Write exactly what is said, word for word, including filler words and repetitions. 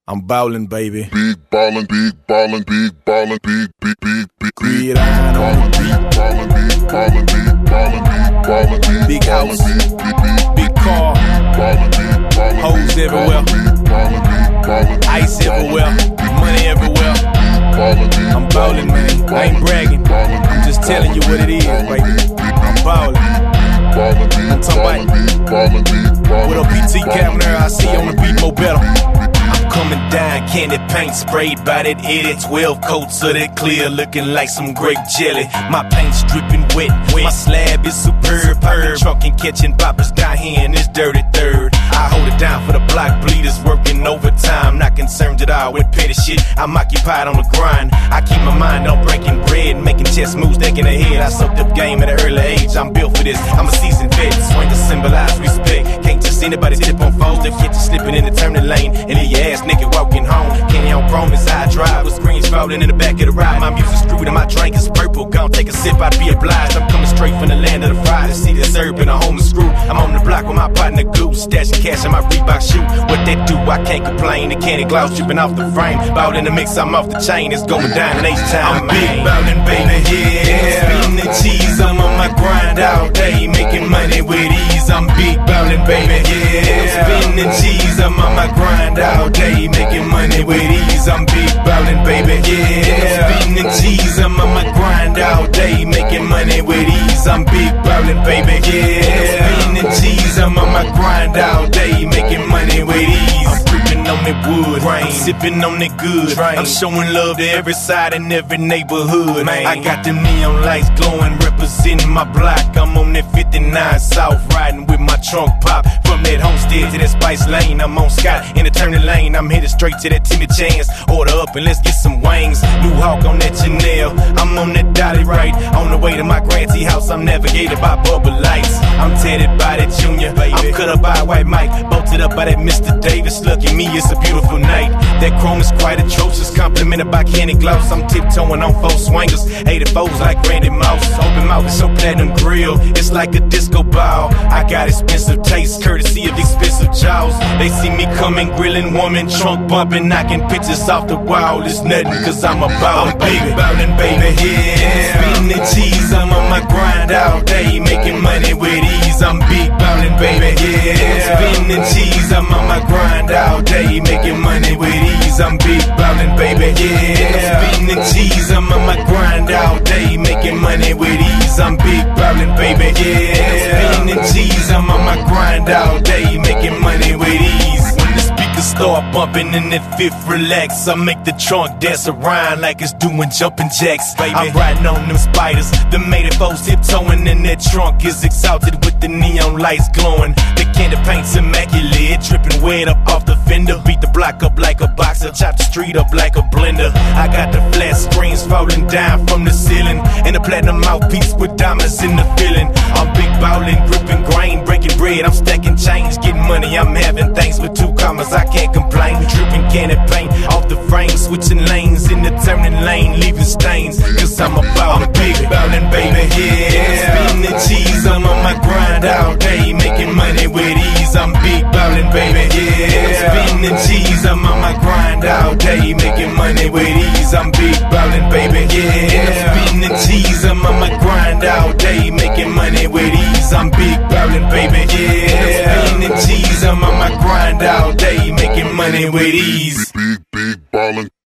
I'm ballin', baby. Big ballin', big ballin', big ballin', big, big, big, big, Big ballin', big ballin', big ballin', big ballin', big ballin', big Big house, big, big, big car, ballin', big ballin', hoes everywhere, ice everywhere, money everywhere. I'm ballin', man. I ain't bragging. I'm just telling you what it is, baby. I'm ballin'. I'm talking about with a P T camera, I see you on the beat more better. I'm coming down, candy paint sprayed by that idiot. Twelve coats of that clear, looking like some grape jelly. My paint's dripping wet, my slab is superb. Poppin' truck and catching boppers down here in this dirty third. I hold it down for the block bleeders working overtime. Not concerned at all with petty shit, I'm occupied on the grind. I keep my mind on breaking bread, making chess moves, thinking ahead. I soaked up game at an early age, I'm built for this. I'm a seasoned vet, swing to symbolize respect. Can't just anybody slip on foes, they get you slipping in the turning lane. And leave your ass nigga walking home. Candy on chrome as I drive, with screens falling in the back of the ride. My music's screwed and my drink is purple. Gon' take a sip, I'd be obliged. I'm coming straight from the land of the fried. See this herb and a home is screw. I'm on the block with my partner Goose, stashing cash in my Reebok shoe. What they do, I can't complain. The candy gloss dripping off the frame. Balled in the mix, I'm off the chain. It's going down in H-Town. I'm big ballin', baby, yeah. Spitting the cheese, I'm on my grind all day, making money with ease. I'm big ballin', baby, yeah. Spitting the cheese, I'm on my grind all day, making money with ease. I'm big ballin', baby, yeah. Spitting the cheese, I'm on my grind all day, making money with ease. I'm big ballin', baby, yeah. Spitting the cheese, I'm on my grind all day, making money with ease. I'm creeping on that wood, I'm sipping on that good. I'm showing love to every side and every neighborhood. Man, I got them neon lights glowing, representing my block. I'm on that fifty-nine South, riding with my trunk pop. From that homestead to that Spice Lane, I'm on Scott in the turning lane. I'm headed straight to that Timmy Chance. Order up and let's get some wings. New Hawk on that Chanel, I'm on that Dolly right. On the way to my Grantee house, I'm navigated by bubble lights. I'm tethered by that Junior, I'm cut up by White Mike, bolted up by that Mister Davis. Look at me, it's a beautiful night. That chrome is quite atrocious, complimented by candy gloss. I'm tiptoeing on four swingers, eighty-fours like Randy Moss. Open mouth, it's so platinum grill, it's like a disco ball. I got expensive taste, courtesy of expensive jaws. They see me coming, grilling, woman, trunk bumping, knocking pictures off the wall. It's nothing, cause I'm a ball, I'm big ballin', baby, yeah. Spitting the cheese, I'm on my grind all day, making money with ease. I'm big ballin', baby, yeah. Spitting the cheese, I'm on my grind all day, making money with ease. I'm big ballin', baby, yeah. Spitting the cheese, I'm on my grind all day, making money with ease. I'm big ballin', baby, yeah. Spitting the cheese, I'm on my grind all day, making money with ease. When the speakers start bumping in that fifth relax, I make the trunk dance around like it's doing jumping jacks, baby. I'm riding on them spiders, the eighty-fours tiptoeing in that trunk is exalted with the neon lights glowing. The candy paint's immaculate, dripping wet up off the fender. Beat the block up like a boxer, chop the street up like a blender. I got the flat screens falling down from the ceiling, and the platinum mouthpiece with diamonds in the filling. I'm big ballin', gripping grain, breaking bread, I'm stacking change, getting money, I'm having things with two commas, I can't complain. Dripping candy paint off the frame, switching lanes in the turning lane, leaving stains, cause I'm a ball. I'm big ballin', baby, yeah. Spitting the cheese, I'm on my grind all day, making money with ease. I'm big ballin', baby, yeah. Spitting the cheese, I'm on my grind all day, making money with ease. I'm big ballin', baby, yeah. Spitting the cheese, I'm on my grind all day, making money with ease. I'm big ballin', baby, yeah. Spitting the cheese, I'm on my grind all day, making money with ease. Big, big ballin'.